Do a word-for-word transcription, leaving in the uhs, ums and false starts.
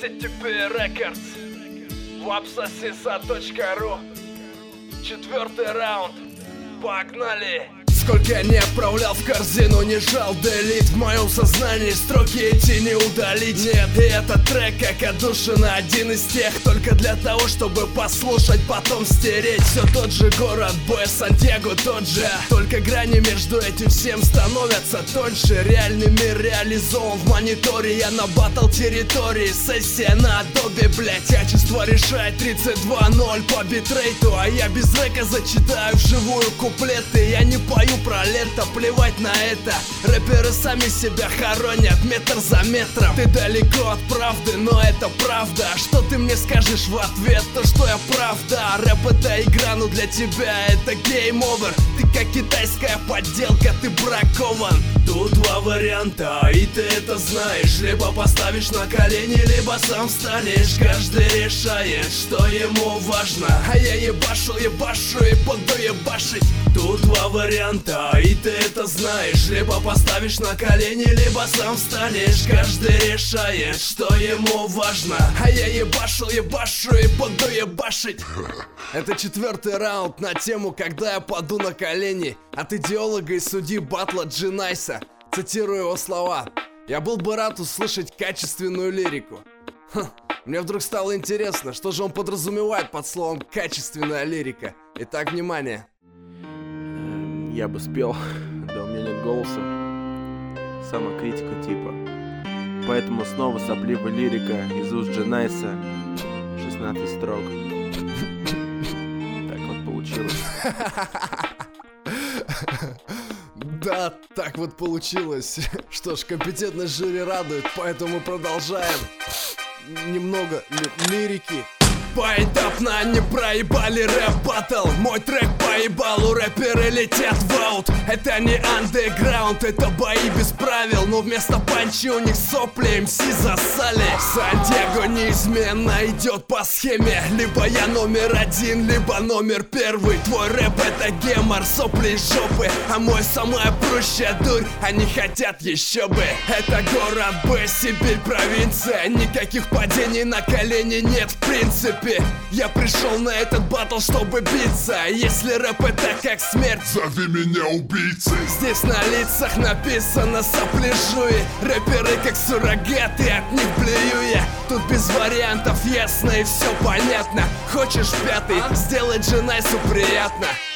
си ти пи Records, вапсосиса точка ру. Четвертый раунд. Погнали! Сколько я не отправлял в корзину, не жал делит. В моем сознании строки эти не удалить. Нет, и этот трек как отдушина, один из тех, только для того, чтобы послушать, потом стереть. Все тот же город, Б, Сантьяго тот же, только грани между этим всем становятся тоньше. Реальный мир реализован в мониторе, я на батл территории. Сессия на Adobe, блять, качество решает тридцать два ноль по битрейту. А я без река зачитаю вживую куплеты. Я не пою про лето, плевать на это. Рэперы сами себя хоронят метр за метром. Ты далеко от правды, но это правда. Что ты мне скажешь в ответ? То, что я прав, да. Рэп это игра, но для тебя это гейм овер. Ты как китайская подделка, ты бракован. Тут два варианта, и ты это знаешь. Либо поставишь на колени, либо сам встанешь. Каждый решает, что ему важно. А я ебашу, ебашу и буду ебашить. Тут два варианта, и ты это знаешь. Либо поставишь на колени, либо сам встанешь. Каждый решает, что ему важно. А я ебашу, ебашу и буду ебашить. Это четвертый раунд на тему «Когда я паду на колени» от идеолога и судьи батла Джи Найса. Цитирую его слова: «Я был бы рад услышать качественную лирику». Хм, мне вдруг стало интересно, что же он подразумевает под словом «качественная лирика». Итак, внимание. Я бы спел, да у меня нет голоса. Самокритика типа. Поэтому снова сопливая лирика из уст Джи Найса. шестнадцать строк. Так вот получилось. Да, так вот получилось. Что ж, компетентность жюри радует, поэтому продолжаем. Немного ли- лирики. Поэтапно они проебали рэп-баттл. Мой трек поебал, у рэперы летят в аут. Это не андеграунд, это бои без правил. Но вместо панчи у них сопли эм си засали. Сантьяго неизменно идет по схеме. Либо я номер один, либо номер первый. Твой рэп это гемор, сопли и жопы. А мой самая прущая дурь, они хотят еще бы. Это город Б, Сибирь, провинция. Никаких падений на колени нет в принципе. Я пришел на этот батл, чтобы биться. Если рэп это как смерть, зови меня убийцей. Здесь на лицах написано сопляжуи. Рэперы как суррогаты, от них блюю я. Тут без вариантов ясно и все понятно. Хочешь пятый, сделай Джи Найсу приятно.